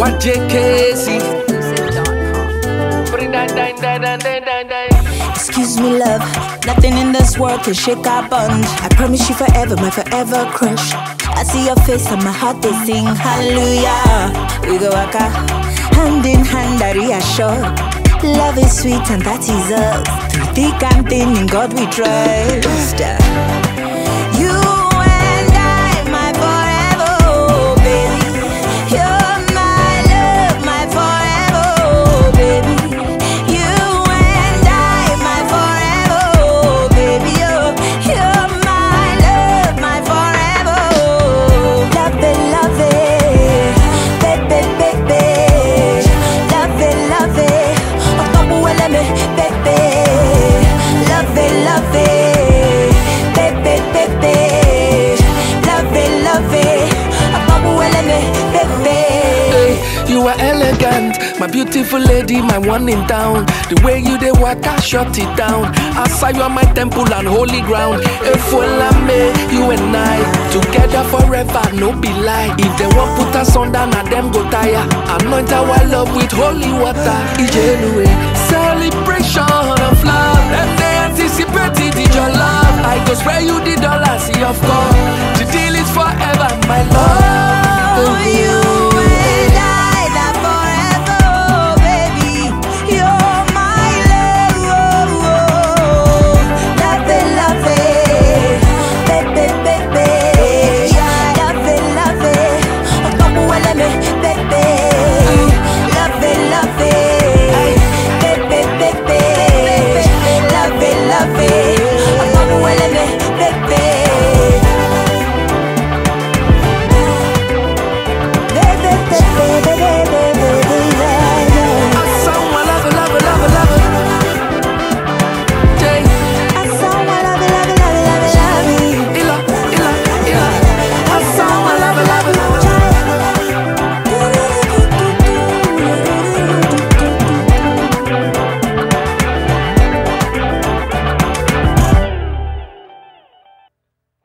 What JKC? Excuse me, love, nothing in this world can shake our bond. I promise you forever, my forever crush. I see your face and my heart they sing hallelujah. We go waka, hand in hand, I reassure. Love is sweet and that is us. Through thick and thin, in God we trust. You and I, my forever, oh baby. You're my love, my forever, oh baby. You and I, my forever, oh baby. Oh, you're my love, my forever, oh. Love it, baby, baby. Love it, oh, babu wele me, baby. Love it, baby, baby. Love it, oh, babu wele me, baby. Hey, you are elegant, my beautiful lady, my one in town. The way you dey waka, shut it down. Outside you are my temple and holy ground. Efolame, you and I together forever, no be lie. If they want put us under, now them go tire. Anoint our love with holy water. Ijenue, celebration of love. Them they anticipated your love. I go spray you the dollars, see of course.